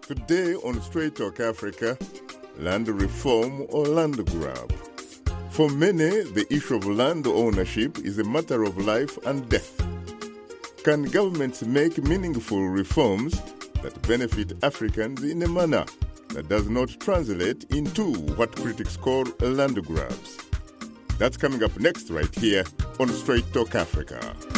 Today on Straight Talk Africa, land reform or land grab. For many, the issue of land ownership is a matter of life and death. Can governments make meaningful reforms that benefit Africans in a manner that does not translate into what critics call land grabs? That's coming up next right here on Straight Talk Africa.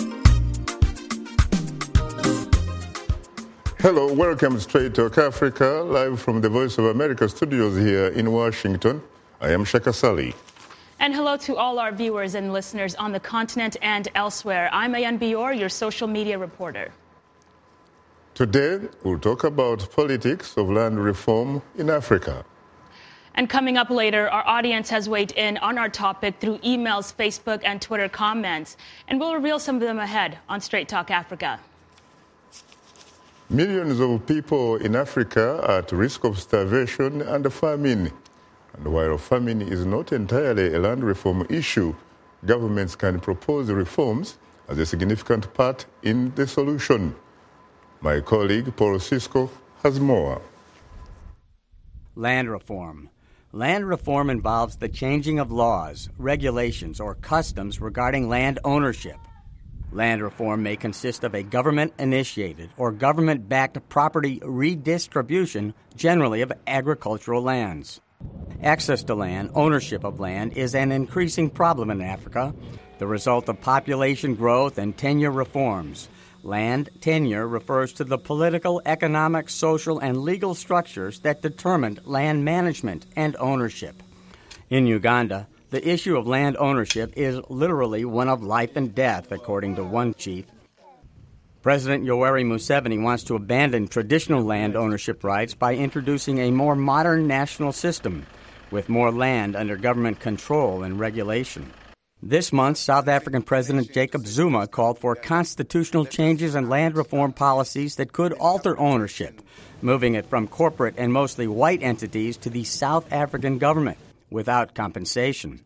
Hello, welcome to Straight Talk Africa, live from the Voice of America studios here in Washington. I am Shaka Sali. And hello to all our viewers and listeners on the continent and elsewhere. I'm Ayan Bior, your social media reporter. Today, we'll talk about politics of land reform in Africa. And coming up later, our audience has weighed in on our topic through emails, Facebook, and Twitter comments. And we'll reveal some of them ahead on Straight Talk Africa. Millions of people in Africa are at risk of starvation and famine. And while famine is not entirely a land reform issue, governments can propose reforms as a significant part in the solution. My colleague Paul Cisco has more. Land reform. Land reform involves the changing of laws, regulations, or customs regarding land ownership. Land reform may consist of a government-initiated or government-backed property redistribution, generally of agricultural lands. Access to land, ownership of land, is an increasing problem in Africa, the result of population growth and tenure reforms. Land tenure refers to the political, economic, social, and legal structures that determine land management and ownership. In Uganda, the issue of land ownership is literally one of life and death, according to one chief. President Yoweri Museveni wants to abandon traditional land ownership rights by introducing a more modern national system with more land under government control and regulation. This month, South African President Jacob Zuma called for constitutional changes and land reform policies that could alter ownership, moving it from corporate and mostly white entities to the South African government without compensation.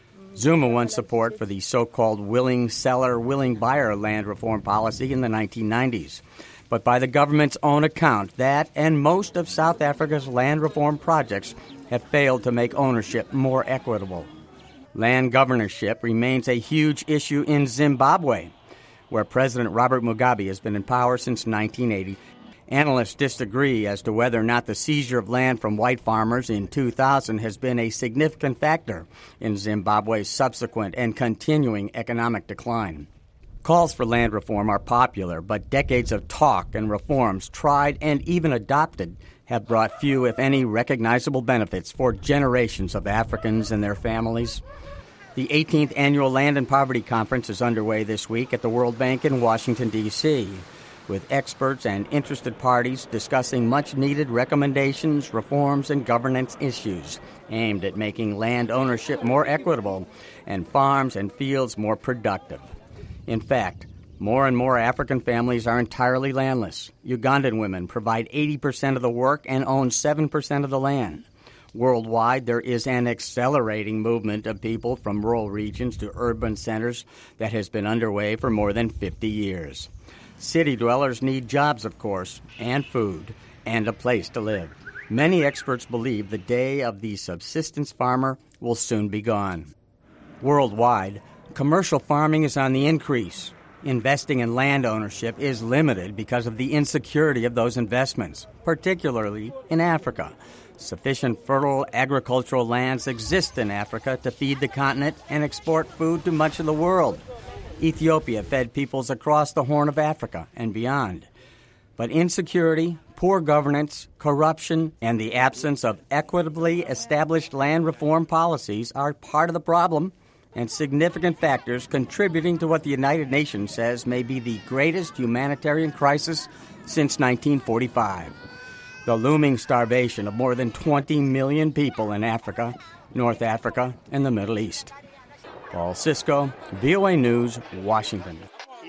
Zuma won support for the so-called willing seller, willing buyer land reform policy in the 1990s. But by the government's own account, that and most of South Africa's land reform projects have failed to make ownership more equitable. Land governorship remains a huge issue in Zimbabwe, where President Robert Mugabe has been in power since 1980. Analysts disagree as to whether or not the seizure of land from white farmers in 2000 has been a significant factor in Zimbabwe's subsequent and continuing economic decline. Calls for land reform are popular, but decades of talk and reforms tried and even adopted have brought few, if any, recognizable benefits for generations of Africans and their families. The 18th Annual Land and Poverty Conference is underway this week at the World Bank in Washington, D.C., with experts and interested parties discussing much-needed recommendations, reforms, and governance issues aimed at making land ownership more equitable and farms and fields more productive. In fact, more and more African families are entirely landless. Ugandan women provide 80% of the work and own 7% of the land. Worldwide, there is an accelerating movement of people from rural regions to urban centers that has been underway for more than 50 years. City dwellers need jobs, of course, and food, and a place to live. Many experts believe the day of the subsistence farmer will soon be gone. Worldwide, commercial farming is on the increase. Investing in land ownership is limited because of the insecurity of those investments, particularly in Africa. Sufficient fertile agricultural lands exist in Africa to feed the continent and export food to much of the world. Ethiopia fed peoples across the Horn of Africa and beyond. But insecurity, poor governance, corruption, and the absence of equitably established land reform policies are part of the problem and significant factors contributing to what the United Nations says may be the greatest humanitarian crisis since 1945. The looming starvation of more than 20 million people in Africa, North Africa, and the Middle East. Paul Cisco, VOA News, Washington.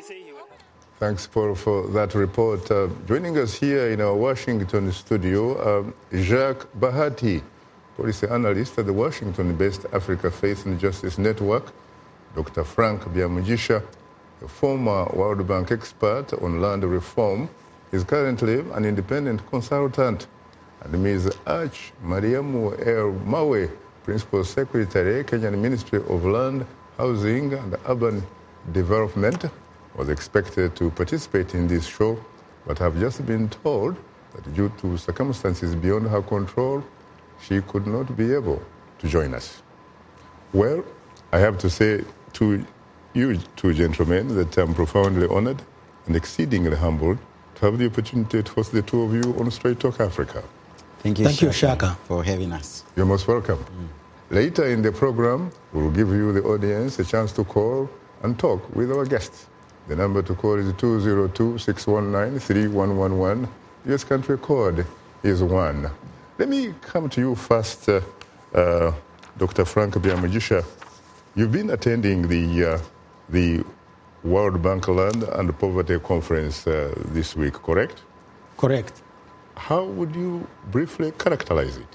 Thanks, Paul, for that report. Joining us here in our Washington studio, Jacques Bahati, policy analyst at the Washington-based Africa Faith and Justice Network, Dr. Frank Byamujisha, a former World Bank expert on land reform, is currently an independent consultant and Ms. Arch Mariamu El Mawe, Principal Secretary, Kenyan Ministry of Land, Housing and Urban Development, was expected to participate in this show, but have just been told that due to circumstances beyond her control, she could not be able to join us. Well, I have to say to you two gentlemen that I'm profoundly honored and exceedingly humbled to have the opportunity to host the two of you on Straight Talk Africa. Thank you, Shaka, for having us. You're most welcome. Later in the program, we'll give you, the audience, a chance to call and talk with our guests. The number to call is 202-619-3111. US country code is 1. Let me come to you first, Dr. Frank Byamujisha. You've been attending the World Bank Land and Poverty Conference this week, correct? Correct. How would you briefly characterize it?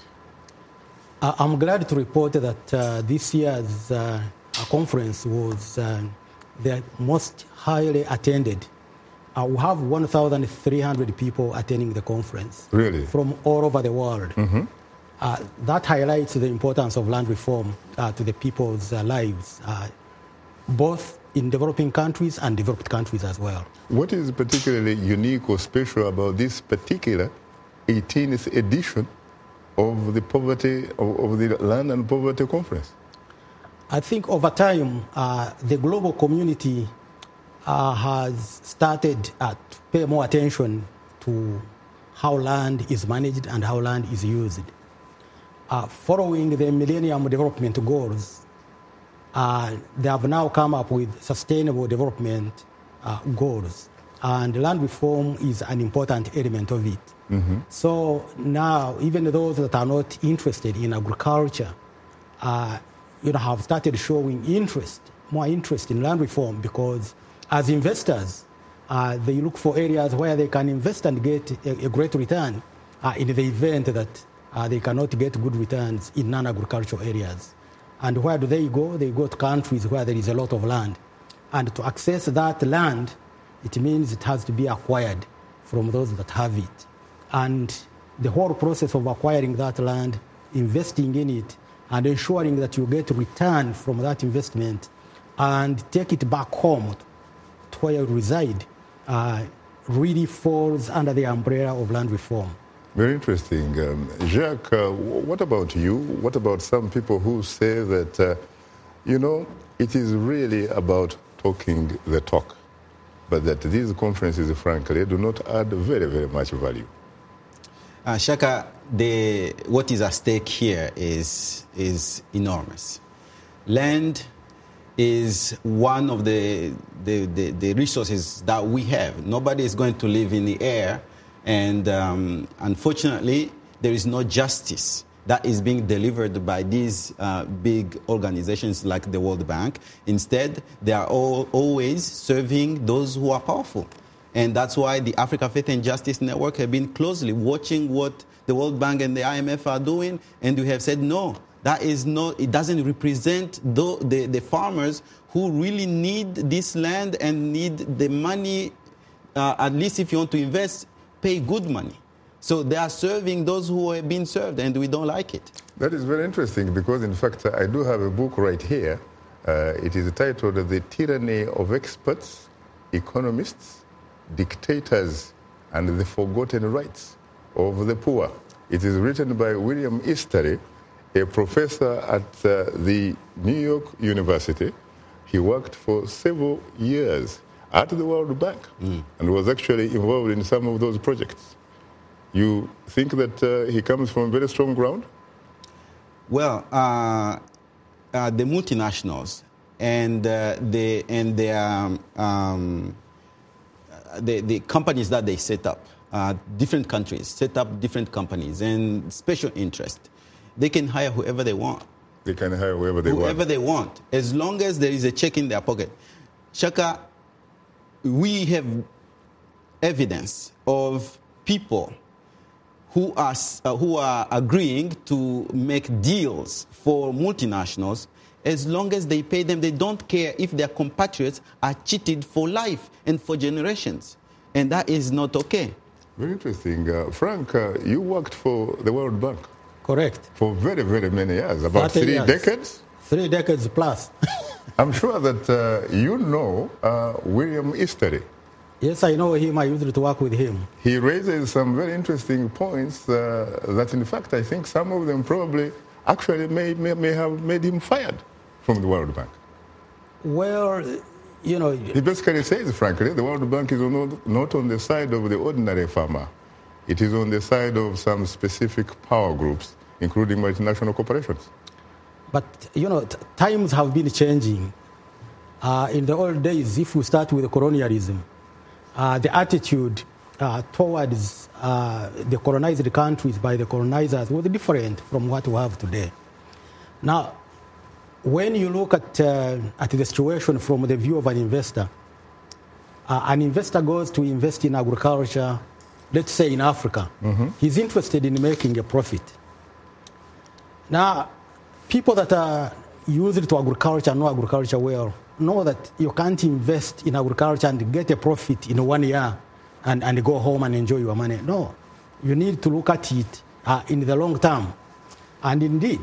I'm glad to report that this year's conference was the most highly attended. We have 1,300 people attending the conference. Really? From all over the world. Mm-hmm. That highlights the importance of land reform to the people's lives, both in developing countries and developed countries as well. What is particularly unique or special about this particular 18th edition of the Land and Poverty Conference? I think over time, the global community has started to pay more attention to how land is managed and how land is used. Following the Millennium Development Goals, they have now come up with sustainable development goals, and land reform is an important element of it. Mm-hmm. So now, even those that are not interested in agriculture, have started showing more interest in land reform, because as investors, they look for areas where they can invest and get a great return in the event that they cannot get good returns in non-agricultural areas. And where do they go? They go to countries where there is a lot of land. And to access that land, it means it has to be acquired from those that have it. And the whole process of acquiring that land, investing in it, and ensuring that you get return from that investment and take it back home to where you reside, really falls under the umbrella of land reform. Very interesting. Jacques, what about you? What about some people who say that, it is really about talking the talk, but that these conferences, frankly, do not add very, very much value? Shaka, what is at stake here is enormous. Land is one of the resources that we have. Nobody is going to live in the air, and unfortunately, there is no justice that is being delivered by these big organizations like the World Bank. Instead, they are always serving those who are powerful. And that's why the Africa Faith and Justice Network have been closely watching what the World Bank and the IMF are doing, and we have said, no, it doesn't represent the farmers who really need this land and need the money. At least if you want to invest, pay good money. So they are serving those who have been served, and we don't like it. That is very interesting, because, in fact, I do have a book right here. It is titled The Tyranny of Experts, Economists, Dictators, and the Forgotten Rights of the Poor. It is written by William Eastery, a professor at the New York University. He worked for several years at the World Bank and was actually involved in some of those projects. You think that he comes from very strong ground? Well, the multinationals and the companies that they set up, different countries set up different companies and special interest. They can hire whoever they want. They can hire whoever they want. Whoever they want, as long as there is a check in their pocket. Shaka, we have evidence of people who are agreeing to make deals for multinationals. As long as they pay them, they don't care if their compatriots are cheated for life and for generations. And that is not okay. Very interesting. Frank, you worked for the World Bank. Correct. For very, very many years, about 3 years. decades? 3 decades plus. I'm sure that you know William Easterly. Yes, I know him. I used to work with him. He raises some very interesting points that, in fact, I think some of them probably actually may have made him fired from the World Bank. Well, you know... He basically says, frankly, the World Bank is not on the side of the ordinary farmer. It is on the side of some specific power groups, including multinational corporations. But, you know, times have been changing. In the old days, if we start with colonialism, the attitude towards the colonized countries by the colonizers was different from what we have today. Now, when you look at the situation from the view of an investor goes to invest in agriculture, let's say in Africa. Mm-hmm. He's interested in making a profit. Now, people that are used to agriculture, know agriculture well, know that you can't invest in agriculture and get a profit in 1 year and go home and enjoy your money. No, you need to look at it in the long term. And indeed,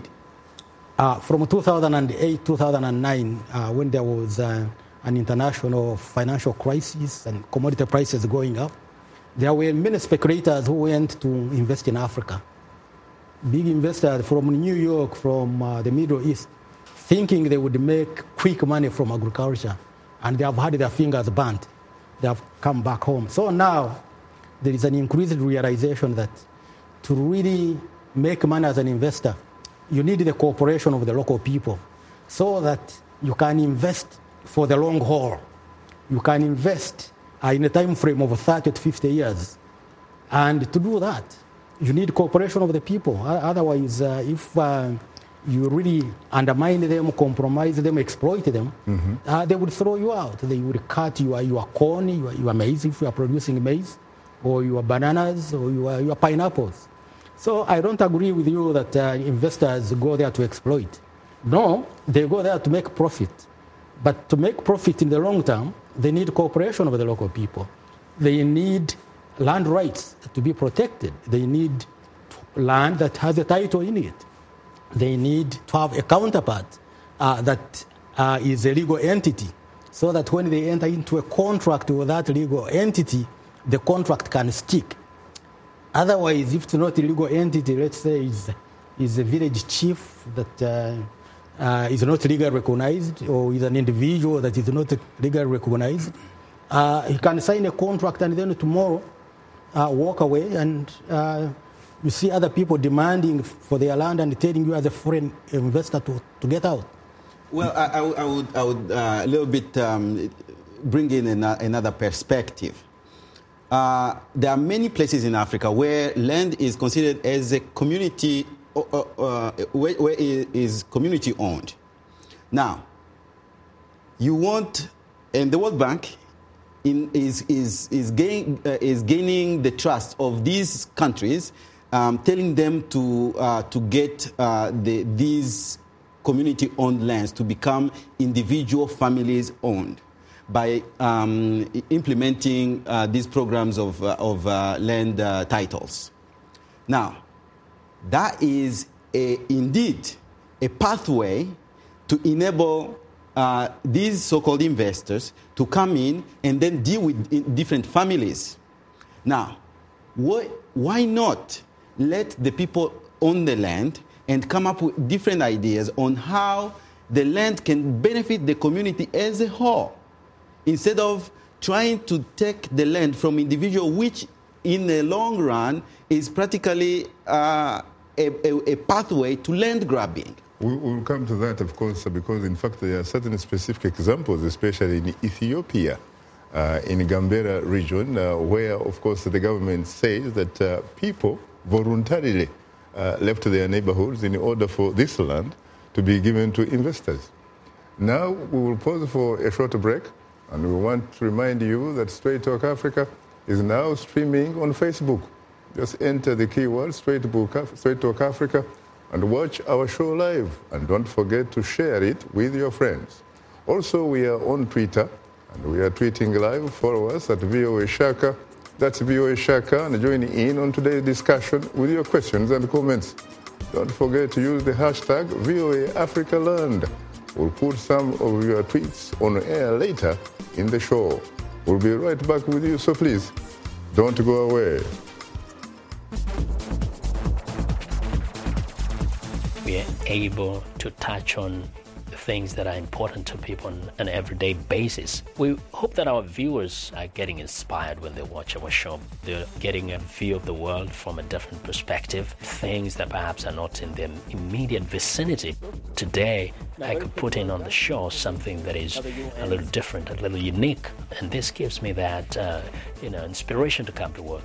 from 2008, 2009, when there was an international financial crisis and commodity prices going up, there were many speculators who went to invest in Africa. Big investors from New York, from the Middle East, thinking they would make quick money from agriculture, and they have had their fingers burnt. They have come back home. So now there is an increased realization that to really make money as an investor, you need the cooperation of the local people so that you can invest for the long haul. You can invest in a time frame of 30 to 50 years. And to do that, you need cooperation of the people. Otherwise, if you really undermine them, compromise them, exploit them, mm-hmm. They would throw you out. They would cut your corn, your maize, if you are producing maize, or your bananas, or your pineapples. So I don't agree with you that investors go there to exploit. No, they go there to make profit. But to make profit in the long term, they need cooperation of the local people. They need land rights to be protected. They need land that has a title in it. They need to have a counterpart that is a legal entity, so that when they enter into a contract with that legal entity, the contract can stick. Otherwise, if it's not a legal entity, let's say is a village chief that is not legally recognized, or is an individual that is not legally recognized, he can sign a contract and then tomorrow walk away, and you see other people demanding for their land and telling you as a foreign investor to get out. Well, I would a little bit bring in another perspective. There are many places in Africa where land is considered as a community, where it is community owned. Now, you want, and the World Bank is gaining the trust of these countries, telling them to get these community-owned lands to become individual families owned by implementing these programs of land titles. Now, that is indeed a pathway to enable these so-called investors to come in and then deal with different families. Now, why not let the people own the land and come up with different ideas on how the land can benefit the community as a whole, instead of trying to take the land from individual, which in the long run is practically a pathway to land grabbing. We'll come to that, of course, because in fact there are certain specific examples, especially in Ethiopia, in Gambela region, where, of course, the government says that people voluntarily left their neighborhoods in order for this land to be given to investors. Now we will pause for a short break, and we want to remind you that Straight Talk Africa is now streaming on Facebook. Just enter the keyword Straight Talk Africa and watch our show live. And don't forget to share it with your friends. Also, we are on Twitter, and we are tweeting live. Follow us at VOA Shaka. That's VOA Shaka, and joining in on today's discussion with your questions and comments. Don't forget to use the hashtag VOAAfricaLand. We'll put some of your tweets on air later in the show. We'll be right back with you, so please don't go away. We are able to touch on things that are important to people on an everyday basis. We hope that our viewers are getting inspired when they watch our show. They're getting a view of the world from a different perspective, things that perhaps are not in their immediate vicinity. Today, I could put in on the show something that is a little different, a little unique, and this gives me that inspiration to come to work.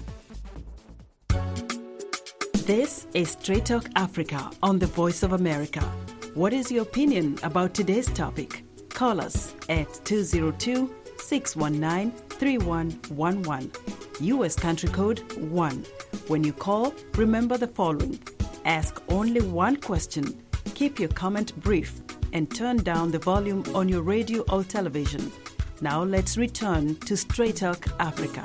This is Straight Talk Africa on the Voice of America. What is your opinion about today's topic? Call us at 202-619-3111. U.S. country code 1. When you call, remember the following. Ask only one question, keep your comment brief, and turn down the volume on your radio or television. Now let's return to Straight Talk Africa.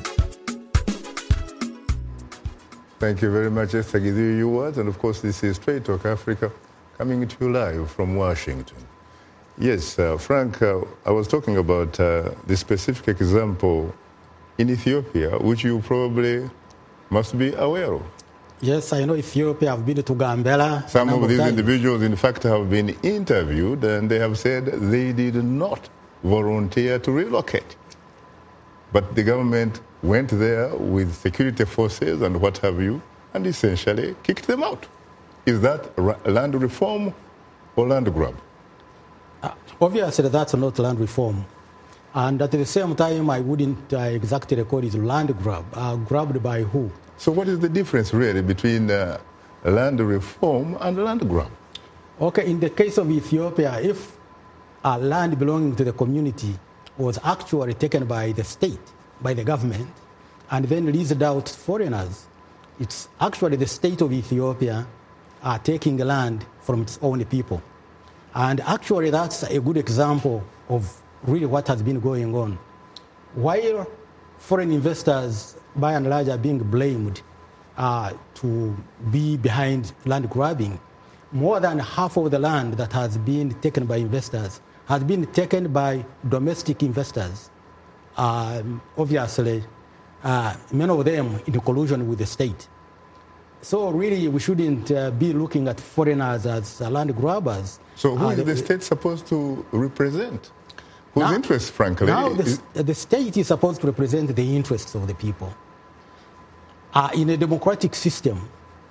Thank you very much, Esther Githui. And of course, this is Straight Talk Africa, coming to you live from Washington. Yes, Frank, I was talking about the specific example in Ethiopia, which you probably must be aware of. Yes, I know Ethiopia. I've been to Gambela. Some of these individuals, in fact, have been interviewed, and they have said they did not volunteer to relocate. But the government went there with security forces and what have you, and essentially kicked them out. Is that land reform or land grab? Obviously, that's not land reform. And at the same time, I wouldn't exactly call it land grab. Grabbed by who? So what is the difference really between land reform and land grab? Okay, in the case of Ethiopia, if land belonging to the community was actually taken by the state, by the government, and then leased out to foreigners, it's actually the state of Ethiopia taking land from its own people. And actually, that's a good example of really what has been going on. While foreign investors, by and large, are being blamed to be behind land grabbing, more than half of the land that has been taken by investors has been taken by domestic investors. Obviously, many of them in collusion with the state. So really, we shouldn't be looking at foreigners as land grabbers. So who is the state supposed to represent? Whose interests, frankly? Now the state is supposed to represent the interests of the people. In a democratic system,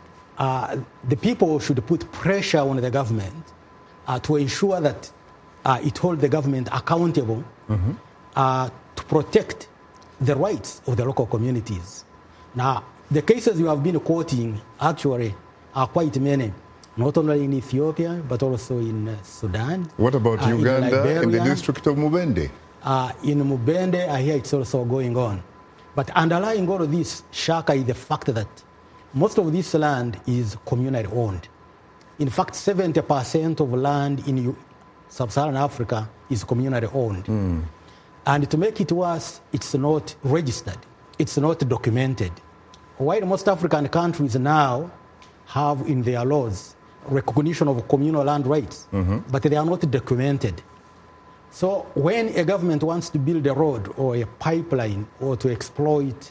the people should put pressure on the government to ensure that it holds the government accountable to protect the rights of the local communities. Now, the cases you have been quoting actually are quite many, not only in Ethiopia, but also in Sudan. What about Uganda, in Liberia, the district of Mubende? In Mubende, I hear it's also going on. But underlying all of this, Shaka, is the fact that most of this land is communally owned. In fact, 70% of land in sub-Saharan Africa is communally owned. And to make it worse, it's not registered. It's not documented. While most African countries now have in their laws recognition of communal land rights, but they are not documented. So when a government wants to build a road or a pipeline or to exploit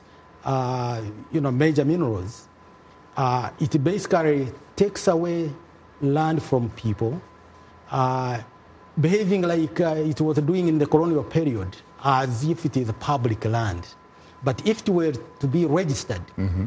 major minerals, it basically takes away land from people, behaving like it was doing in the colonial period, as if it is public land. But if it were to be registered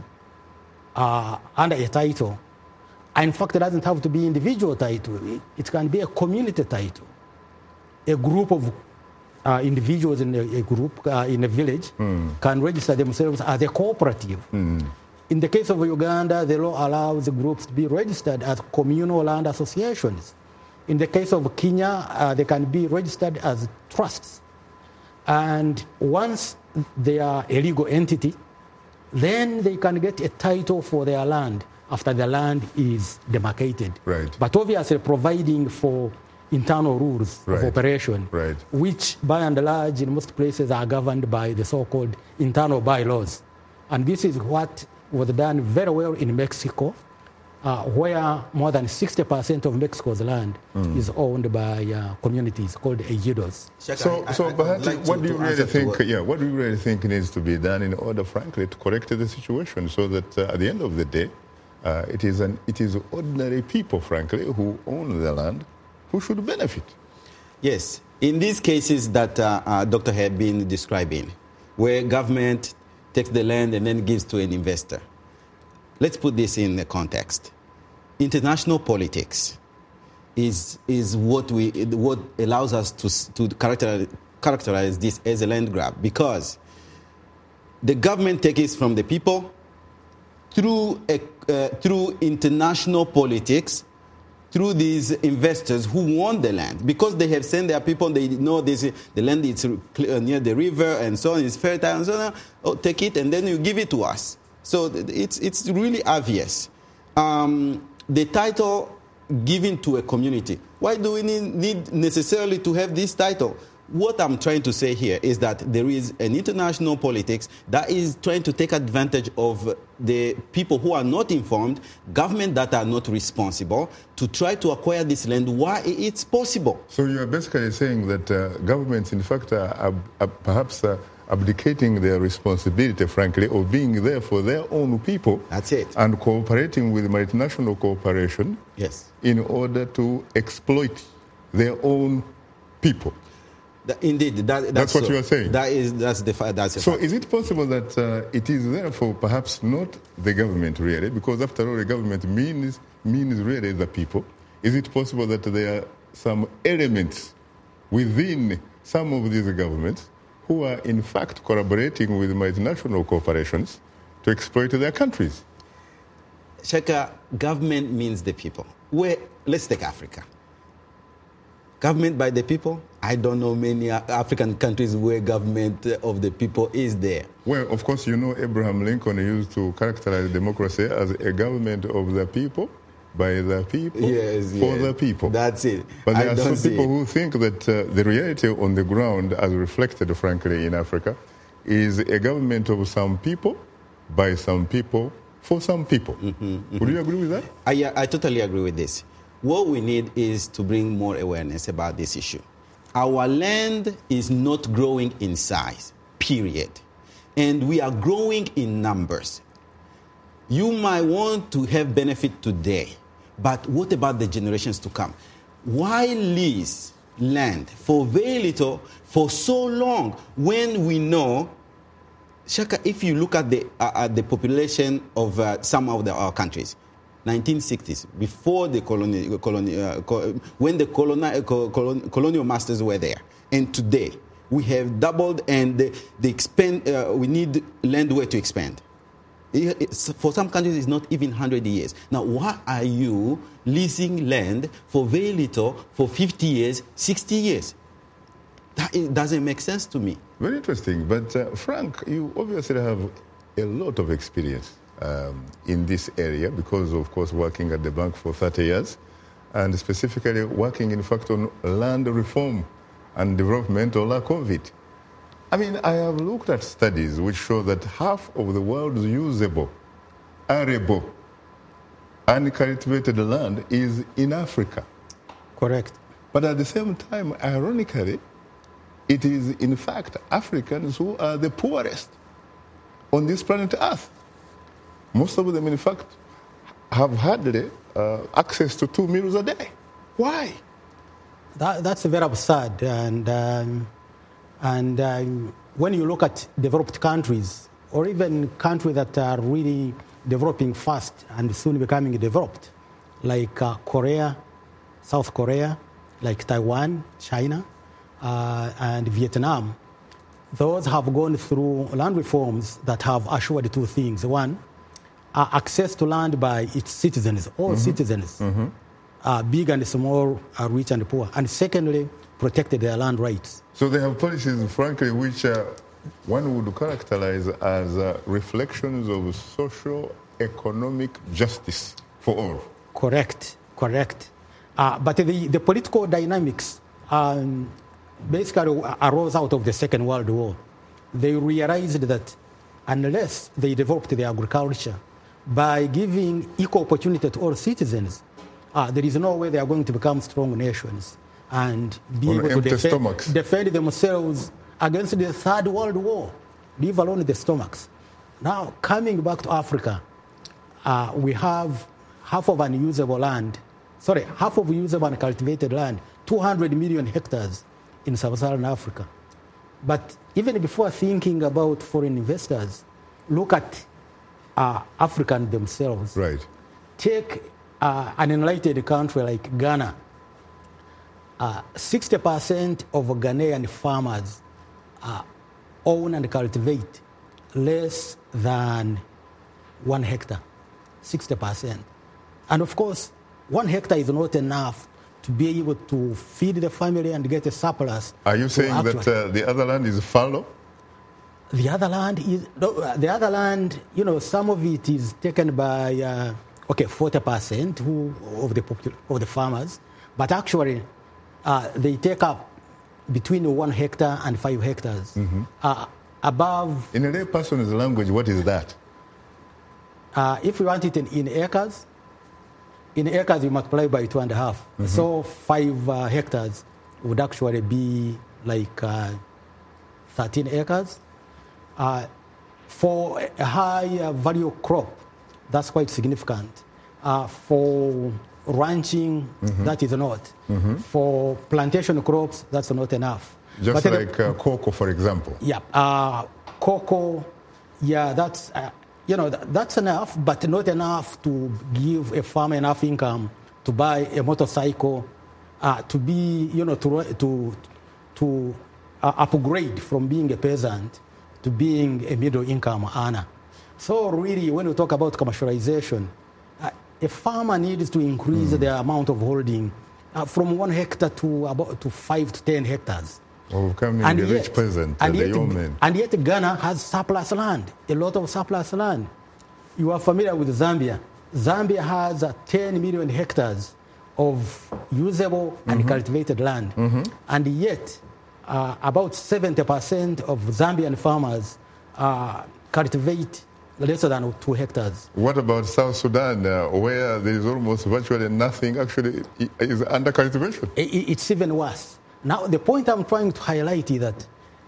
under a title, in fact, it doesn't have to be individual title. It can be a community title. A group of individuals in a group, in a village, can register themselves as a cooperative. In the case of Uganda, the law allows the groups to be registered as communal land associations. In the case of Kenya, they can be registered as trusts. And once they are a legal entity, then they can get a title for their land after the land is demarcated. Right. But obviously providing for internal rules of operation, Right. which by and large in most places are governed by the so-called internal bylaws. And this is what was done very well in Mexico, where more than 60% of Mexico's land is owned by communities called ejidos. So perhaps what do you really think? What do you really think needs to be done in order, frankly, to correct the situation, so that at the end of the day, it is ordinary people, frankly, who own the land, who should benefit? Yes, in these cases that Dr. had been describing, where government takes the land and then gives to an investor. Let's put this in the context. International politics is what allows us to characterize this as a land grab, because the government takes it from the people through international politics, through these investors who want the land, because they have sent their people, they know the land is near the river and so on, it's fertile and so on. Oh, take it and then you give it to us. So it's really obvious. The title given to a community. Why do we need necessarily to have this title? What I'm trying to say here is that there is an international politics that is trying to take advantage of the people who are not informed, government that are not responsible, to try to acquire this land while it's possible. So you are basically saying that governments, in fact, are perhaps abdicating their responsibility, frankly, of being there for their own people. That's it. And cooperating with multinational corporation. Yes. In order to exploit their own people. Indeed, that's what you are saying. That's the fact. So, is it possible that it is therefore perhaps not the government really, because after all, the government means really the people? Is it possible that there are some elements within some of these governments who are in fact collaborating with multinational corporations to exploit their countries? Shaka, government means the people. Let's take Africa. Government by the people? I don't know many African countries where government of the people is there. Well, of course, you know Abraham Lincoln used to characterize democracy as a government of the people, by the people, for the people. That's it. But there are some people who think that the reality on the ground, as reflected, frankly, in Africa, is a government of some people, by some people, for some people. Would you agree with that? I totally agree with this. What we need is to bring more awareness about this issue. Our land is not growing in size, period. And we are growing in numbers. You might want to have benefit today, but what about the generations to come? Why lease land for very little for so long when we know, Shaka, if you look at the population of some of our countries, 1960s, before the when the colonial masters were there, and today we have doubled, and we need land where to expand. For some countries, it's not even 100 years. Now, why are you leasing land for very little for 50 years, 60 years? It doesn't make sense to me. Very interesting. But Frank, you obviously have a lot of experience in this area because, of course, working at the bank for 30 years and specifically working, in fact, on land reform and development or lack of it. I mean, I have looked at studies which show that half of the world's usable, arable, uncultivated land is in Africa. Correct. But at the same time, ironically, it is, in fact, Africans who are the poorest on this planet Earth. Most of them, in fact, have hardly access to 2 meals a day. Why? That's very absurd. And when you look at developed countries, or even countries that are really developing fast and soon becoming developed, like Korea, South Korea, like Taiwan, China, and Vietnam, those have gone through land reforms that have assured two things. One, access to land by its citizens, all citizens, big and small, rich and poor. And secondly, protected their land rights. So they have policies, frankly, which one would characterize as reflections of social, economic justice for all. Correct. But the political dynamics basically arose out of the Second World War. They realized that unless they developed their agriculture by giving equal opportunity to all citizens, there is no way they are going to become strong nations and be able to defend themselves against the Third World War, leave alone the stomachs. Now, coming back to Africa, we have half of usable and cultivated land, 200 million hectares in sub-Saharan Africa. But even before thinking about foreign investors, look at Africans themselves. Right. Take an enlightened country like Ghana. 60% of Ghanaian farmers own and cultivate less than 1 hectare. 60%. And of course, 1 hectare is not enough to be able to feed the family and get a surplus. Are you saying that the other land is fallow? The other land, some of it is taken by 40% of the farmers, but actually they take up between 1 hectare and 5 hectares. Above. In a lay person's language, what is that? If you want it in acres, you multiply by 2.5. So 5 hectares would actually be like 13 acres. For a high value crop, that's quite significant. For ranching, that is not. For plantation crops, that's not enough. Just like cocoa, for example. Yeah, cocoa, that's that's enough, but not enough to give a farmer enough income to buy a motorcycle, to be, to upgrade from being a peasant to being a middle-income earner. So really, when we talk about commercialization, a farmer needs to increase the amount of holding from 1 hectare to 5 to 10 hectares. Becoming a rich peasant, and yet Ghana has surplus land, a lot of surplus land. You are familiar with Zambia. Zambia has 10 million hectares of usable and cultivated land. And yet, about 70% of Zambian farmers cultivate less than 2 hectares. What about South Sudan, where there is almost virtually nothing actually is under cultivation? It's even worse. Now, the point I'm trying to highlight is that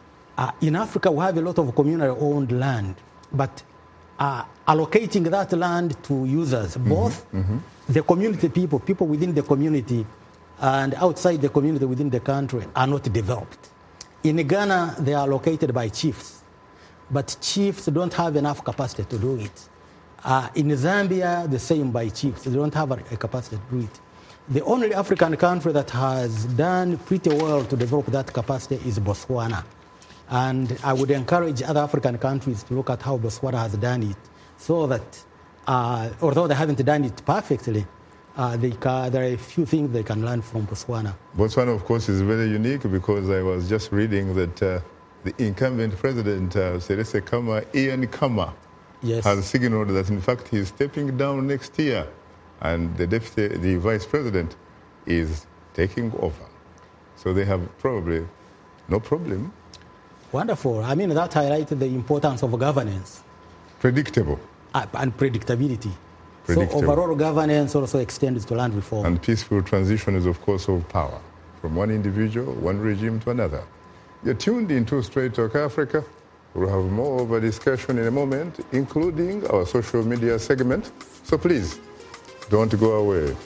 in Africa, we have a lot of communally-owned land, but allocating that land to users, both the community people within the community and outside the community within the country, are not developed. In Ghana, they are allocated by chiefs, but chiefs don't have enough capacity to do it. In Zambia, the same by chiefs. They don't have a capacity to do it. The only African country that has done pretty well to develop that capacity is Botswana. And I would encourage other African countries to look at how Botswana has done it, so that although they haven't done it perfectly, there are a few things they can learn from Botswana. Botswana, of course, is very unique because I was just reading that the incumbent president, Seretse Khama, Ian Khama, has signaled that, in fact, he's stepping down next year. And the vice president is taking over. So they have probably no problem. Wonderful. I mean, that highlighted the importance of governance. Predictable. And predictability. So overall governance also extends to land reform. And peaceful transition is, of course, of power from one individual, one regime to another. You're tuned into Straight Talk Africa. We'll have more of a discussion in a moment, including our social media segment. So please, don't go away.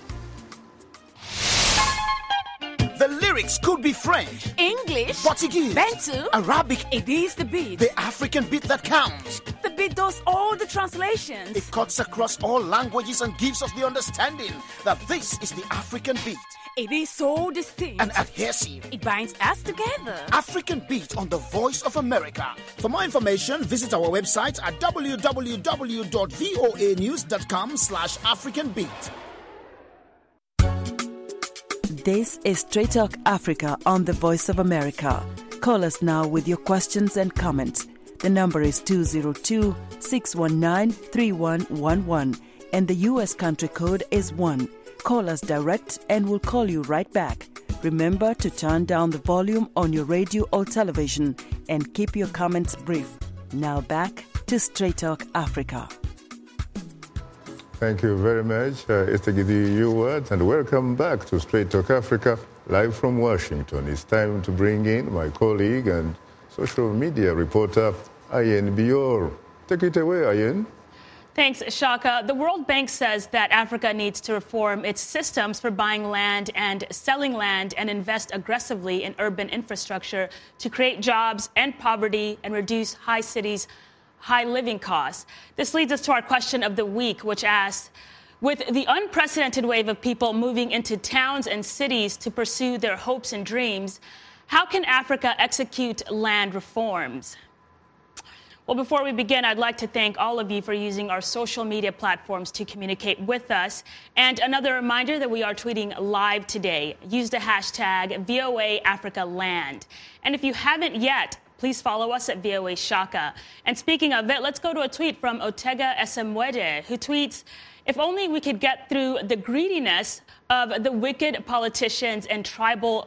The lyrics could be French, English, Portuguese, Bantu, Arabic. It is the beat. The African beat that counts. The beat does all the translations. It cuts across all languages and gives us the understanding that this is the African beat. It is so distinct and adhesive. It binds us together. African Beat on the Voice of America. For more information, visit our website at www.voanews.com/AfricanBeat. This is Straight Talk Africa on the Voice of America. Call us now with your questions and comments. The number is 202-619-3111 and the U.S. country code is 1. Call us direct and we'll call you right back. Remember to turn down the volume on your radio or television and keep your comments brief. Now back to Straight Talk Africa. Thank you very much, Estegidi Uwat, and welcome back to Straight Talk Africa, live from Washington. It's time to bring in my colleague and social media reporter, Ayen Bior. Take it away, Ayen. Thanks, Shaka. The World Bank says that Africa needs to reform its systems for buying land and selling land and invest aggressively in urban infrastructure to create jobs, end poverty, and reduce high living costs. This leads us to our question of the week, which asks, with the unprecedented wave of people moving into towns and cities to pursue their hopes and dreams, how can Africa execute land reforms? Well, before we begin, I'd like to thank all of you for using our social media platforms to communicate with us. And another reminder that we are tweeting live today. Use the hashtag #VOAAfricaLand. And if you haven't yet, please follow us at VOA Shaka. And speaking of it, let's go to a tweet from Otega Esemwede, who tweets, if only we could get through the greediness of the wicked politicians and tribal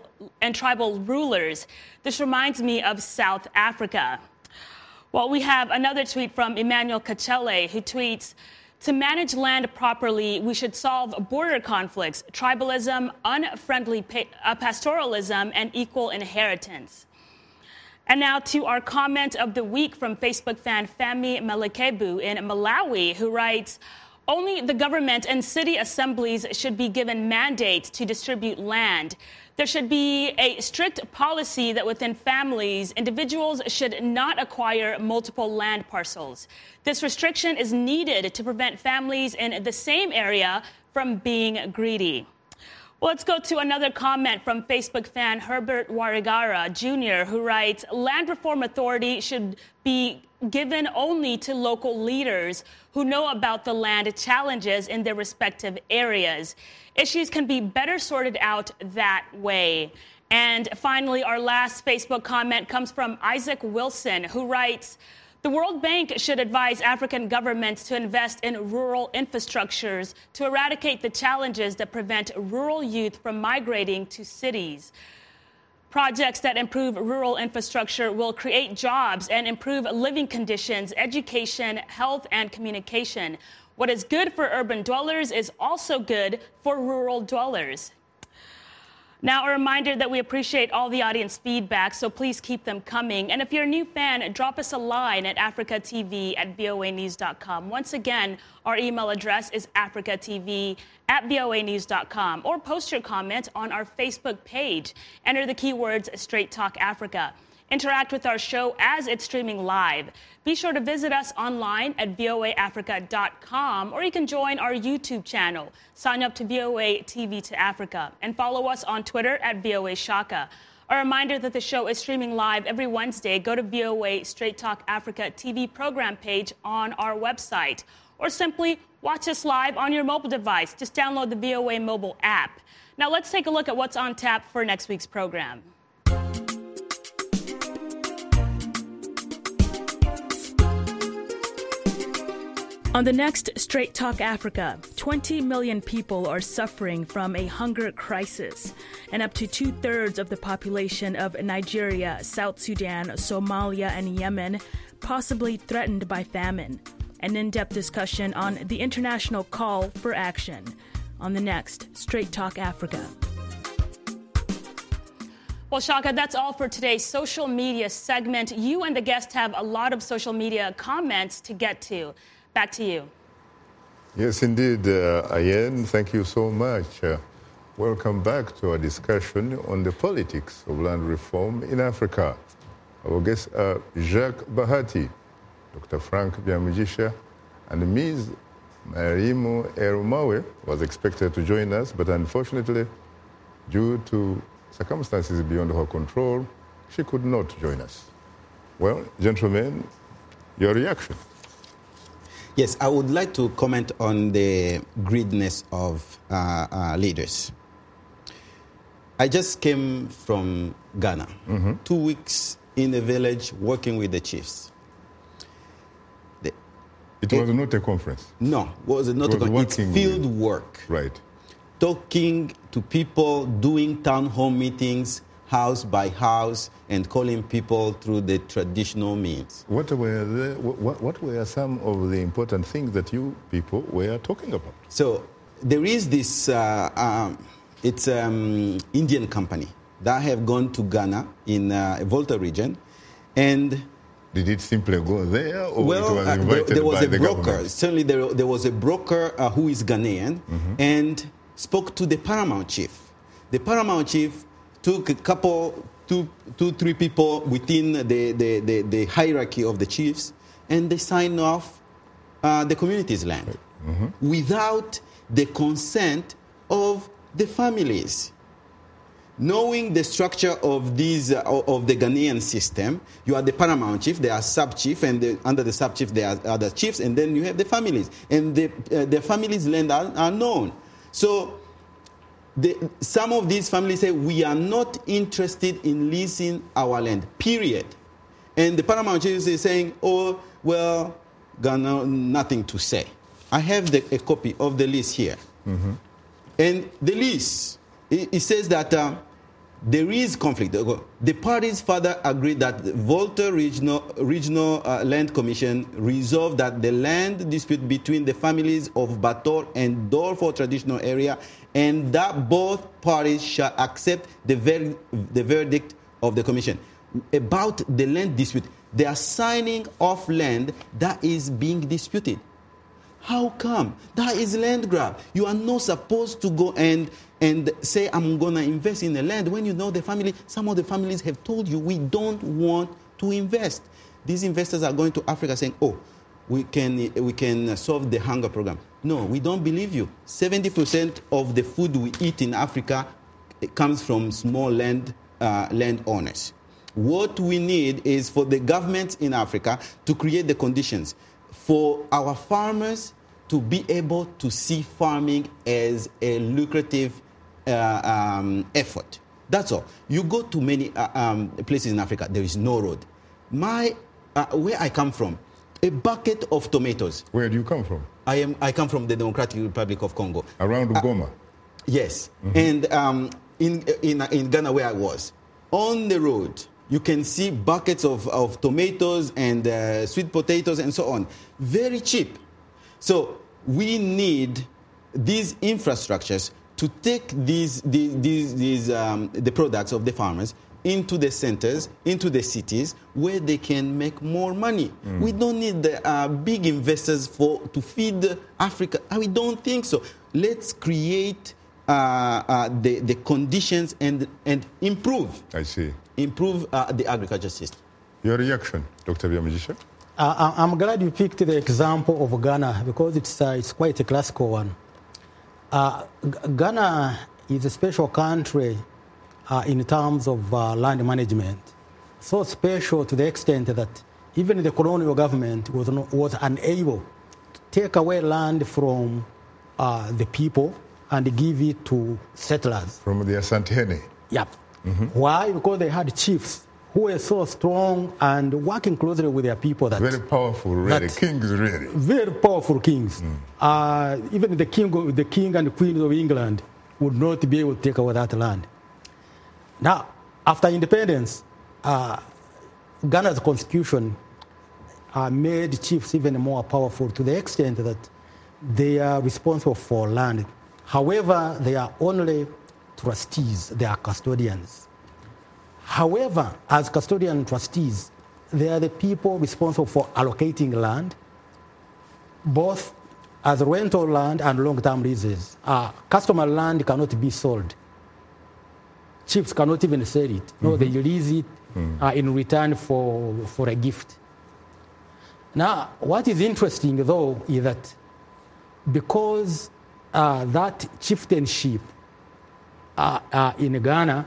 rulers. This reminds me of South Africa. Well, we have another tweet from Emmanuel Kachele, who tweets, to manage land properly, we should solve border conflicts, tribalism, unfriendly pastoralism, and equal inheritance. And now to our comment of the week from Facebook fan Fami Melekebu in Malawi, who writes, only the government and city assemblies should be given mandates to distribute land. There should be a strict policy that within families, individuals should not acquire multiple land parcels. This restriction is needed to prevent families in the same area from being greedy. Well, let's go to another comment from Facebook fan Herbert Warigara Jr., who writes, Land Reform Authority should be given only to local leaders who know about the land challenges in their respective areas. Issues can be better sorted out that way. And finally, our last Facebook comment comes from Isaac Wilson, who writes, the World Bank should advise African governments to invest in rural infrastructures to eradicate the challenges that prevent rural youth from migrating to cities. Projects that improve rural infrastructure will create jobs and improve living conditions, education, health, and communication. What is good for urban dwellers is also good for rural dwellers. Now, a reminder that we appreciate all the audience feedback, so please keep them coming. And if you're a new fan, drop us a line at africatv@voanews.com. Once again, our email address is africatv@voanews.com, or post your comment on our Facebook page. Enter the keywords Straight Talk Africa. Interact with our show as it's streaming live. Be sure to visit us online at voaafrica.com, or you can join our YouTube channel. Sign up to VOA TV to Africa and follow us on Twitter at VOA Shaka. A reminder that the show is streaming live every Wednesday. Go to VOA Straight Talk Africa TV program page on our website, or simply watch us live on your mobile device. Just download the VOA mobile app. Now let's take a look at what's on tap for next week's program. On the next Straight Talk Africa, 20 million people are suffering from a hunger crisis, and up to 2/3 of the population of Nigeria, South Sudan, Somalia, and Yemen possibly threatened by famine. An in-depth discussion on the international call for action on the next Straight Talk Africa. Well, Shaka, that's all for today's social media segment. You and the guest have a lot of social media comments to get to. Back to you. Yes, indeed, Ayen, thank you so much. Welcome back to our discussion on the politics of land reform in Africa. Our guests are Jacques Bahati, Dr. Frank Byamujisha, and Ms. Marimu Erumawe was expected to join us, but unfortunately, due to circumstances beyond her control, she could not join us. Well, gentlemen, your reaction? Yes, I would like to comment on the greediness of leaders. I just came from Ghana, 2 weeks in a village working with the chiefs. It was not a conference? No, it was not a conference. It's field work. Right. talking to people, doing town hall meetings, house by house, and calling people through the traditional means. What were some of the important things that you people were talking about? So there is this, Indian company that have gone to Ghana in Volta region, and did it simply go there, or it was invited there was by a the broker. government? Certainly, there was a broker who is Ghanaian, and spoke to the paramount chief. The paramount chief took a couple, two, three people within the hierarchy of the chiefs, and they signed off the community's land without the consent of the families. Knowing the structure of these of the Ghanaian system, you are the paramount chief, there are sub-chief, and under the sub-chief there are other chiefs, and then you have the families. And the families' land are known. So some of these families say, we are not interested in leasing our land, period. And the paramount chief is saying, oh, well, Ghana, nothing to say. I have a copy of the lease here. And the lease, it says that there is conflict. The parties further agreed that the Volta Regional Land Commission resolved that the land dispute between the families of Bator and Dorfo traditional area, and that both parties shall accept the verdict of the commission. About the land dispute, they are signing off land that is being disputed. How come? That is land grab. You are not supposed to go and say, I'm going to invest in the land, when you know the family, some of the families have told you, we don't want to invest. These investors are going to Africa saying, oh, we can solve the hunger program. No, we don't believe you. 70% of the food we eat in Africa comes from small land owners. What we need is for the governments in Africa to create the conditions for our farmers to be able to see farming as a lucrative effort. That's all. You go to many places in Africa, there is no road. Where I come from, a bucket of tomatoes. Where do you come from? I come from the Democratic Republic of Congo. Around Goma? Yes. And in Ghana, where I was, on the road, you can see buckets of tomatoes and sweet potatoes and so on. Very cheap. So we need these infrastructures to take the products of the farmers into the centers, into the cities, where they can make more money. We don't need the big investors to feed Africa. We don't think so. Let's create the conditions and improve. I see. Improve the agriculture system. Your reaction, Dr. Byamujisha? I'm glad you picked the example of Ghana because it's quite a classical one. Ghana is a special country in terms of land management. So special to the extent that even the colonial government was unable to take away land from the people and give it to settlers. From the Asantehene? Yep. Why? Because they had chiefs who were so strong and working closely with their people. Very powerful, really. Kings, really. Very powerful kings. Even the king and queen of England would not be able to take away that land. Now, after independence, Ghana's constitution made chiefs even more powerful to the extent that they are responsible for land. However, they are only trustees, they are custodians. However, as custodian trustees, they are the people responsible for allocating land, both as rental land and long-term leases. Customer land cannot be sold. Chiefs cannot even sell it. No, they lease it in return for a gift. Now, what is interesting, though, is that because that chieftainship in Ghana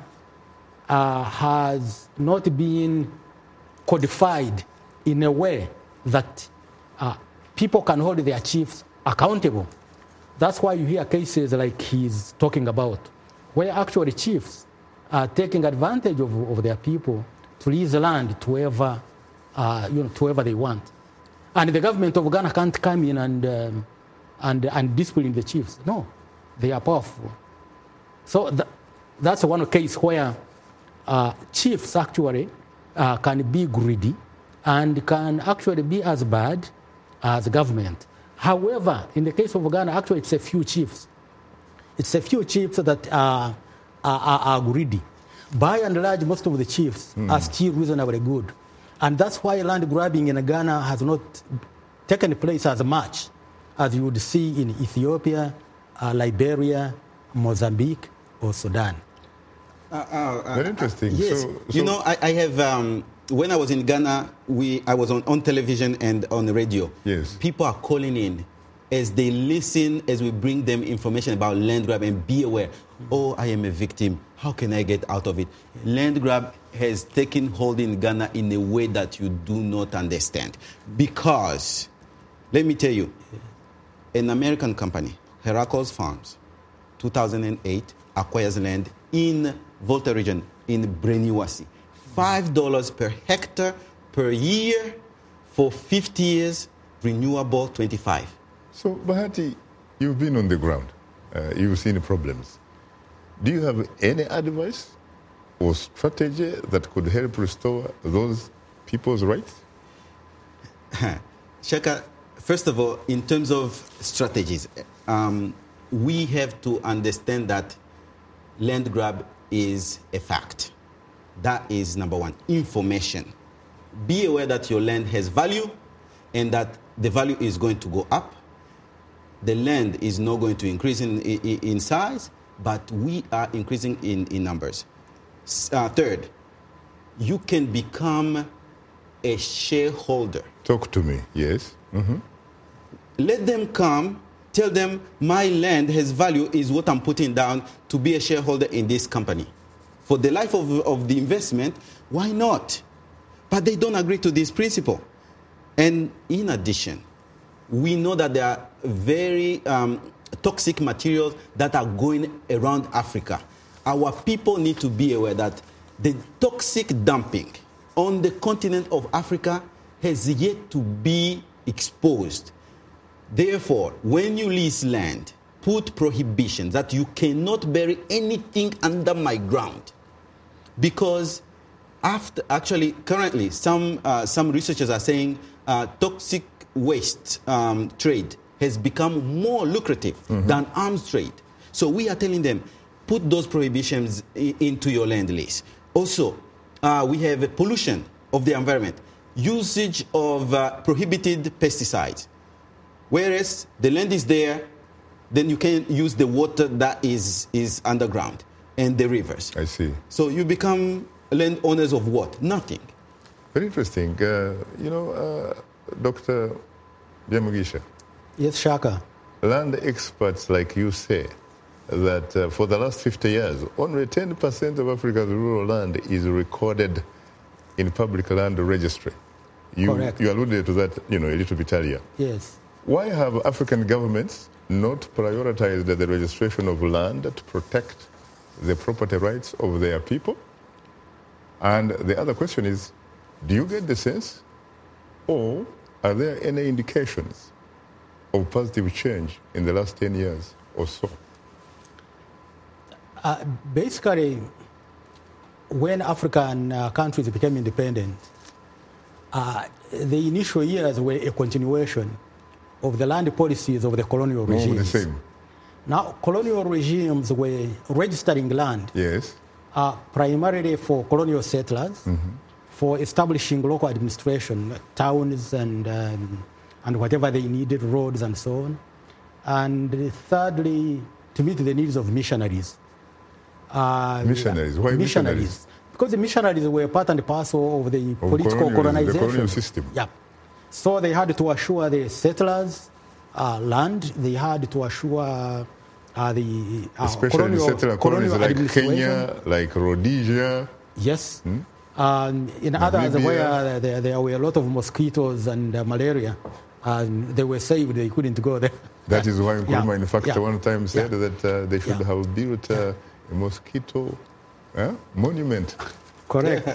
has not been codified in a way that people can hold their chiefs accountable. That's why you hear cases like he's talking about, where actually chiefs are taking advantage of their people to lease land to whoever, to whoever they want. And the government of Ghana can't come in and discipline the chiefs. No, they are powerful. So that's one case where chiefs actually can be greedy and can actually be as bad as government. However, in the case of Ghana, actually it's a few chiefs. It's a few chiefs that are greedy. By and large, most of the chiefs are still reasonably good. And that's why land grabbing in Ghana has not taken place as much as you would see in Ethiopia, Liberia, Mozambique, or Sudan. Very interesting. Yes. So I have, when I was in Ghana, I was on television and on the radio. Yes. People are calling in as they listen, as we bring them information about land grab, and be aware, oh, I am a victim. How can I get out of it? Land grab has taken hold in Ghana in a way that you do not understand. Because, let me tell you, an American company, Heracles Farms, 2008, acquires land in Volta region in Breniwasi. $5 per hectare per year for 50 years, renewable 25. So, Bahati, you've been on the ground. You've seen the problems. Do you have any advice or strategy that could help restore those people's rights? Shaka, first of all, in terms of strategies, we have to understand that land grab is a fact. That is number one. Information. Be aware that your land has value and that the value is going to go up. The land is not going to increase in size, but we are increasing in numbers. Third, you can become a shareholder. Talk to me, yes. Mm-hmm. Let them come, tell them my land has value is what I'm putting down to be a shareholder in this company. For the life of the investment, why not? But they don't agree to this principle. And in addition, we know that there are very toxic materials that are going around Africa. Our people need to be aware that the toxic dumping on the continent of Africa has yet to be exposed. Therefore, when you lease land, put prohibitions that you cannot bury anything under my ground. Because currently, some researchers are saying toxic waste trade has become more lucrative than arms trade. So we are telling them, put those prohibitions into your land lease. Also, we have pollution of the environment, usage of prohibited pesticides. Whereas the land is there, then you can use the water that is underground and the rivers. I see. So you become landowners of what? Nothing. Very interesting. Dr. Byamugisha. Yes, Shaka. Land experts like you say that for the last 50 years, only 10% of Africa's rural land is recorded in public land registry. Correct. You alluded to that, a little bit earlier. Yes. Why have African governments not prioritized the registration of land to protect the property rights of their people? And the other question is, do you get the sense, or are there any indications of positive change in the last 10 years or so? Basically, when African countries became independent, the initial years were a continuation of the land policies of the colonial regimes. The same. Now, colonial regimes were registering land, yes, primarily for colonial settlers, for establishing local administration, towns and whatever they needed, roads and so on. And thirdly, to meet the needs of missionaries. Missionaries? Why missionaries? Because the missionaries were part and parcel of the political colonization. The colonial system. Yeah. So they had to assure the settlers land. They had to assure the especially the settler colonies like Kenya, like Rhodesia. Yes. In others where there were a lot of mosquitoes and malaria, and they were saved, they couldn't go there. That is why Nkrumah, in fact, one time said that they should have built a mosquito monument. Correct.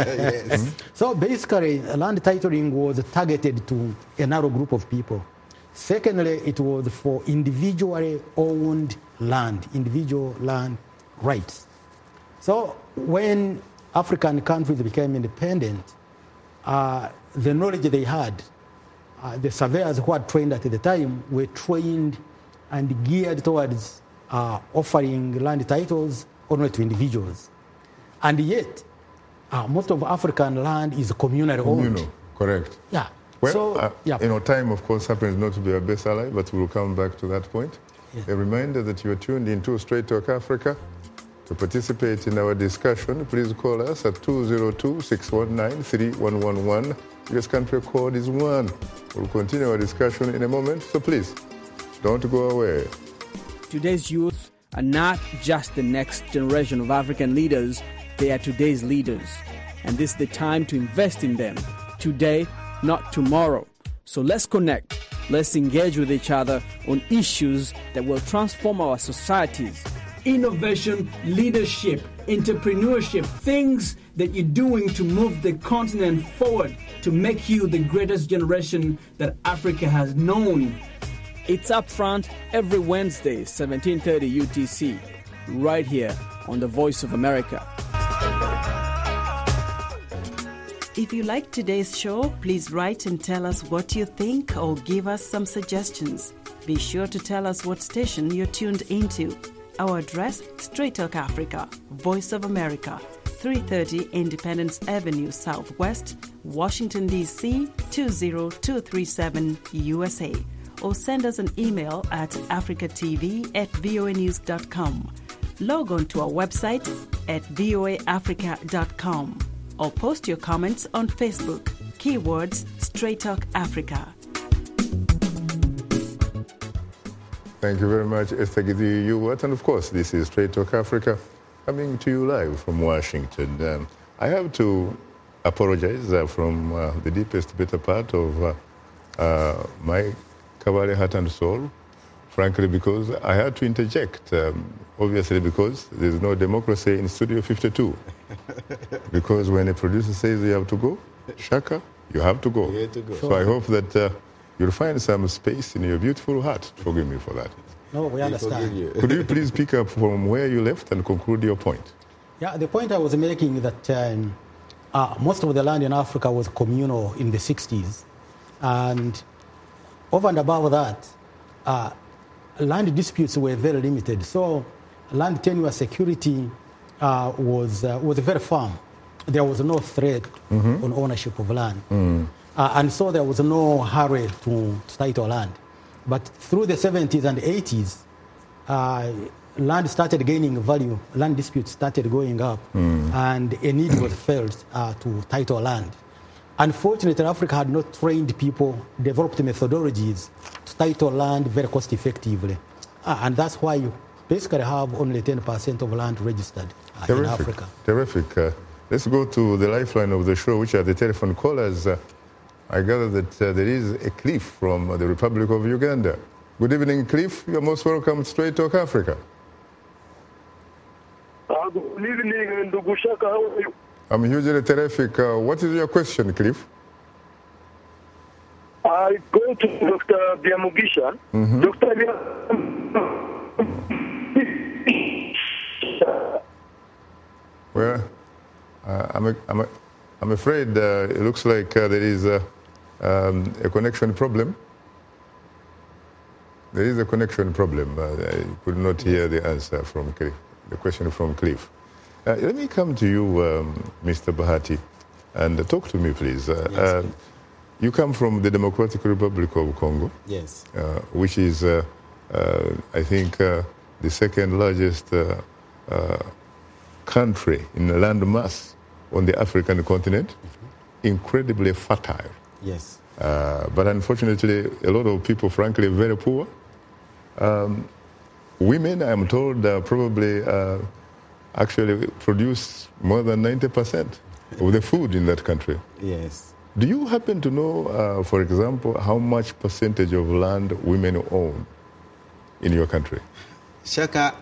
Yes. So basically, land titling was targeted to a narrow group of people. Secondly, it was for individually owned land, individual land rights. So when African countries became independent, the knowledge they had, the surveyors who had trained at the time were trained and geared towards offering land titles only to individuals. And yet, most of African land is communally owned. Correct. Yeah. Well, So, time, of course, happens not to be our best ally, but we'll come back to that point. Yeah. A reminder that you are tuned into Straight Talk Africa. To participate in our discussion, please call us at 202-619-3111. US country code is 1. We'll continue our discussion in a moment, so please, don't go away. Today's youth are not just the next generation of African leaders, they are today's leaders. And this is the time to invest in them. Today, not tomorrow. So let's connect. Let's engage with each other on issues that will transform our societies. Innovation, leadership, entrepreneurship, things that you're doing to move the continent forward, to make you the greatest generation that Africa has known. It's Up Front every Wednesday, 17:30 UTC, right here on the Voice of America. If you like today's show, please write and tell us what you think or give us some suggestions. Be sure to tell us what station you're tuned into. Our address, Straight Talk Africa, Voice of America, 330 Independence Avenue Southwest, Washington, D.C., 20237 USA. Or send us an email at africatv@voanews.com. Log on to our website at voaafrica.com. Or post your comments on Facebook. Keywords Straight Talk Africa. Thank you very much, Esther Gidi-Yuwat. And of course, this is Straight Talk Africa, coming to you live from Washington. I have to apologize from the deepest bitter part of my Kabale heart and soul, frankly, because I had to interject, obviously because there's no democracy in Studio 52. Because when a producer says you have to go, Shaka, you have to go. So I hope that you'll find some space in your beautiful heart. Forgive me for that. No, we understand. Could you please pick up from where you left and conclude your point? Yeah, the point I was making is that most of the land in Africa was communal in the 60s. And over and above that, land disputes were very limited. So land tenure security was very firm. There was no threat on ownership of land. And so there was no hurry to title land. But through the 70s and 80s, land started gaining value, land disputes started going up, and a need was felt to title land. Unfortunately, Africa had not trained people, developed methodologies to title land very cost effectively. And that's why you basically have only 10% of land registered in Africa. Terrific. Let's go to the lifeline of the show, which are the telephone callers. I gather that there is a Cliff from the Republic of Uganda. Good evening, Cliff. You're most welcome to Straight Talk Africa. Good evening, Ndugu Shaka. How are you? I'm hugely terrific. What is your question, Cliff? I go to Dr. Biamugisha. Dr. Well, I'm afraid it looks like there is a connection problem. There is a connection problem. I could not hear the answer from Cliff, the question from Cliff. Let me come to you, Mr. Bahati, and talk to me, please. Yes. You come from the Democratic Republic of Congo. Yes. Which is, I think, the second largest country in land mass on the African continent, incredibly fertile. Yes. But unfortunately, a lot of people, frankly, very poor. Women, I'm told, probably actually produce more than 90% of the food in that country. Yes. Do you happen to know, for example, how much percentage of land women own in your country? Shaka,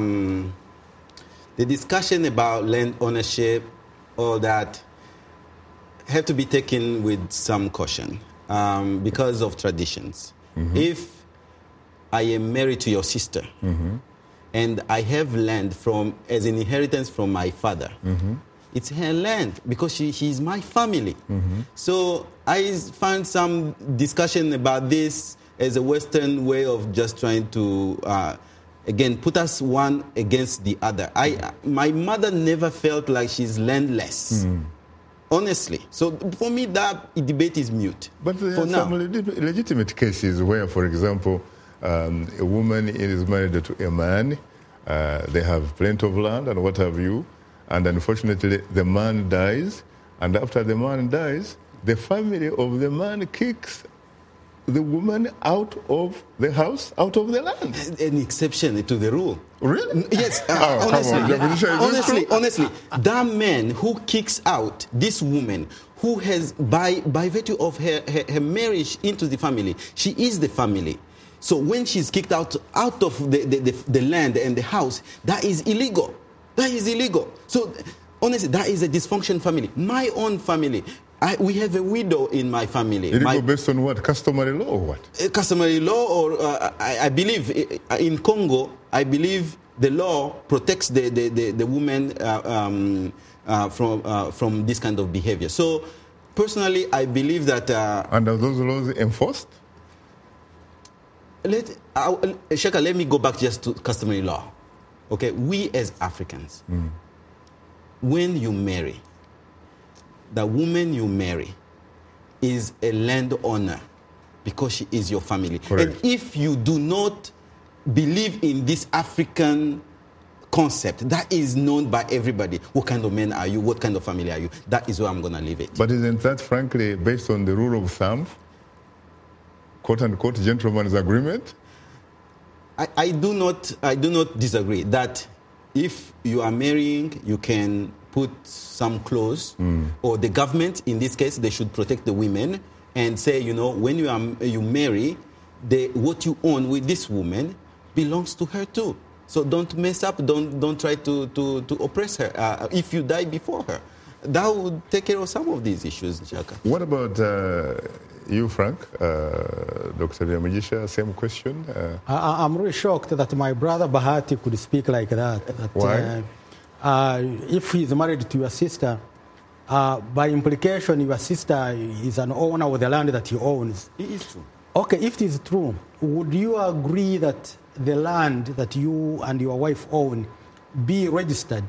the discussion about land ownership, all that, have to be taken with some caution because of traditions. If I am married to your sister and I have land as an inheritance from my father, it's her land because she's my family. So I find some discussion about this as a Western way of just trying to, again, put us one against the other. My mother never felt like she's landless. Honestly. So for me, that debate is mute. But there are some legitimate cases where, for example, a woman is married to a man, they have plenty of land and what have you, and unfortunately the man dies, and after the man dies, the family of the man kicks the woman out of the house, out of the land. An exception to the rule. Really? Yes. Honestly, that man who kicks out this woman who has, by virtue of her marriage into the family, she is the family. So when she's kicked out of the land and the house, that is illegal. That is illegal. So honestly, that is a dysfunction family. My own family. We have a widow in my family. Illegal based on what? Customary law or what? Customary law, or I believe in Congo, I believe the law protects the woman from this kind of behavior. So personally, I believe that. And are those laws enforced? Shaka, let me go back just to customary law. Okay, we as Africans, when you marry, the woman you marry is a landowner because she is your family. Correct. And if you do not believe in this African concept that is known by everybody, what kind of man are you, what kind of family are you, that is where I'm going to leave it. But isn't that, frankly, based on the rule of thumb, quote-unquote, gentleman's agreement? I do not disagree that if you are marrying, you can put some clause, or the government, in this case, they should protect the women and say, when you marry, what you own with this woman belongs to her too. So don't mess up, don't try to oppress her if you die before her. That would take care of some of these issues, Chaka. What about you, Frank? Dr. Byamugisa, same question? I'm really shocked that my brother Bahati could speak like that. Why? If he's married to your sister, by implication, your sister is an owner of the land that he owns. It is true. Okay, if it is true, would you agree that the land that you and your wife own be registered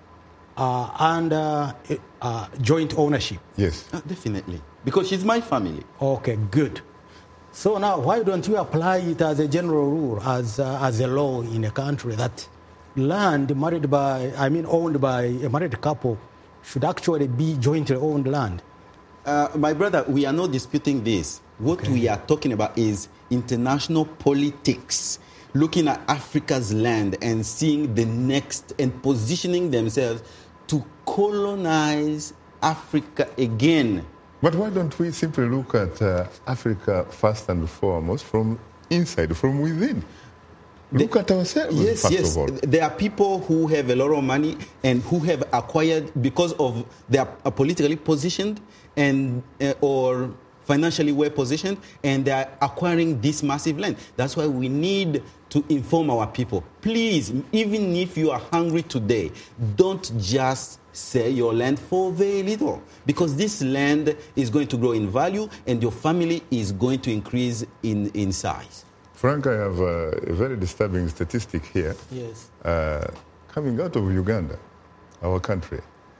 under joint ownership? Yes. Definitely. Because she's my family. Okay, good. So now, why don't you apply it as a general rule, as a law in a country that land owned by a married couple should actually be jointly owned land? My brother, we are not disputing this. What we are talking about is international politics, looking at Africa's land and seeing the next and positioning themselves to colonize Africa again. But why don't we simply look at Africa first and foremost from inside, from within? Look at ourselves, first of all. There are people who have a lot of money and who have acquired because of they are politically positioned and or financially well positioned, and they are acquiring this massive land. That's why we need to inform our people. Please, even if you are hungry today, don't just sell your land for very little, because this land is going to grow in value and your family is going to increase in size. Frank, I have a very disturbing statistic here. Yes. Coming out of Uganda, our country,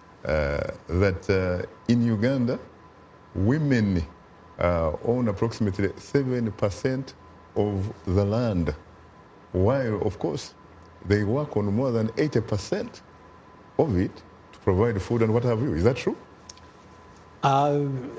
that in Uganda, women own approximately 7% of the land, while, of course, they work on more than 80% of it to provide food and what have you. Is that true? I'm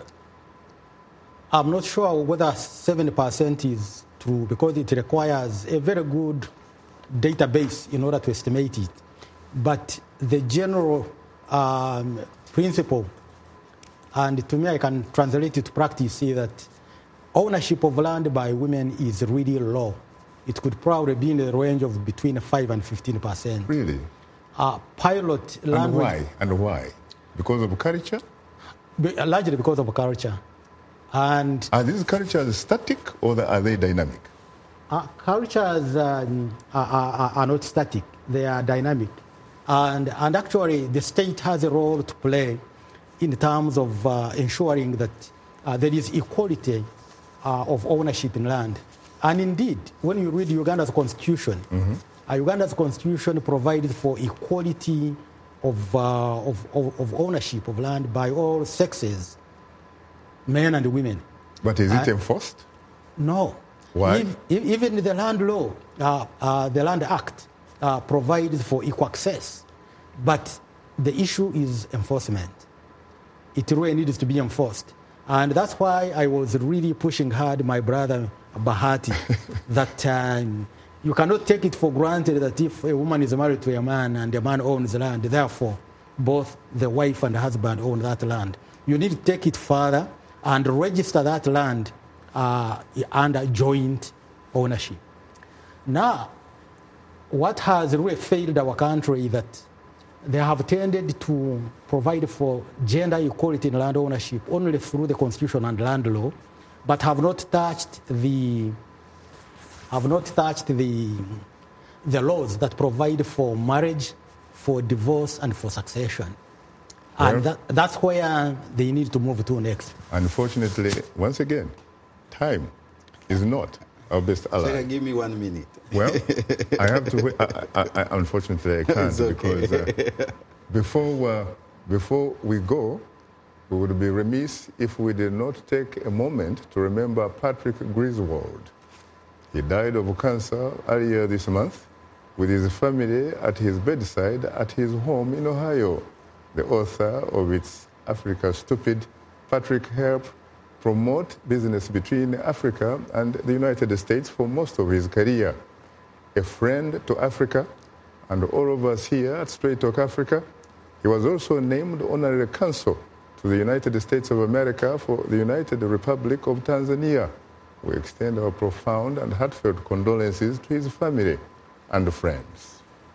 not sure whether 70% is true, because it requires a very good database in order to estimate it. But the general principle, and to me I can translate it to practice, is that ownership of land by women is really low. It could probably be in the range of between 5 and 15%. Really? Pilot and language. Why? And why? Because of culture? Largely because of culture. And are these cultures static or are they dynamic? Cultures are not static; they are dynamic, and actually the state has a role to play in terms of ensuring that there is equality of ownership in land. And indeed, when you read Uganda's constitution, Uganda's constitution provides for equality of ownership of land by all sexes, men and women. But is it enforced? No. Why? Even the land law, the Land Act, provides for equal access. But the issue is enforcement. It really needs to be enforced. And that's why I was really pushing hard my brother Bahati that you cannot take it for granted that if a woman is married to a man and the man owns the land, therefore both the wife and the husband own that land. You need to take it further and register that land under joint ownership. Now, what has really failed our country is that they have tended to provide for gender equality in land ownership only through the constitution and land law, but have not touched the laws that provide for marriage, for divorce, and for succession. And that's where they need to move to next. Unfortunately, once again, time is not our best ally. Sir, give me 1 minute. Well, I have to wait. Unfortunately, I can't because before we go, we would be remiss if we did not take a moment to remember Patrick Griswold. He died of cancer earlier this month with his family at his bedside at his home in Ohio. The author of It's Africa Stupid, Patrick helped promote business between Africa and the United States for most of his career. A friend to Africa and all of us here at Straight Talk Africa, he was also named honorary consul to the United States of America for the United Republic of Tanzania. We extend our profound and heartfelt condolences to his family and friends.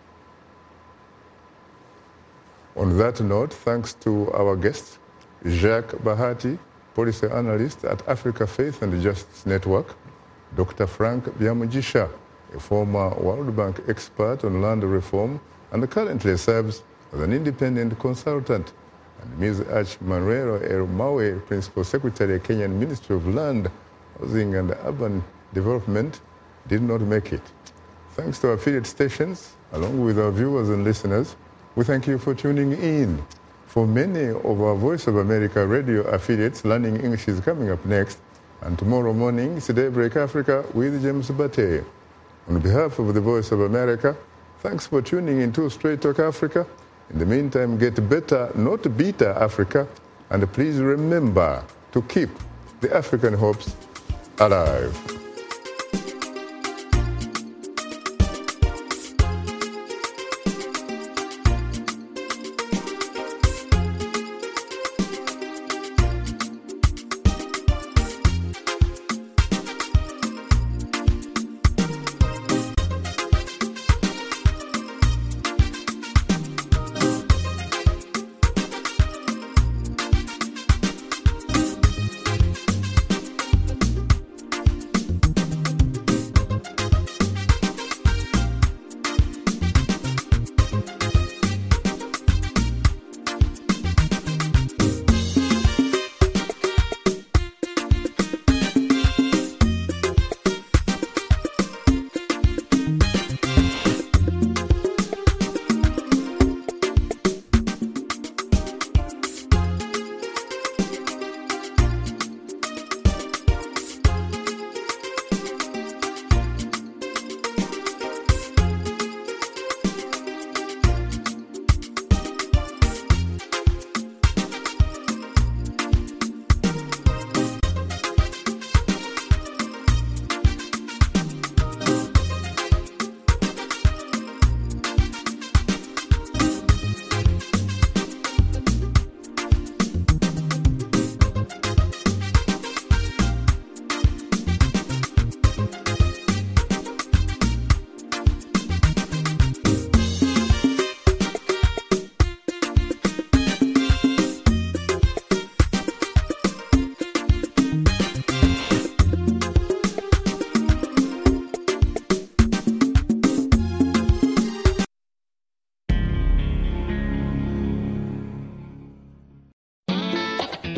On that note, thanks to our guest, Jacques Bahati, policy analyst at Africa Faith and Justice Network, Dr. Frank Byamujisha, a former World Bank expert on land reform and currently serves as an independent consultant, and Ms. Arch Manuel El Mawe, Principal Secretary, Kenyan Ministry of Land, Housing and Urban Development, did not make it. Thanks to our affiliate stations, along with our viewers and listeners, we thank you for tuning in. For many of our Voice of America radio affiliates, Learning English is coming up next, and tomorrow morning it's Daybreak Africa with James Bate. On behalf of the Voice of America, thanks for tuning in to Straight Talk Africa. In the meantime, get better, not bitter Africa, and please remember to keep the African hopes alive.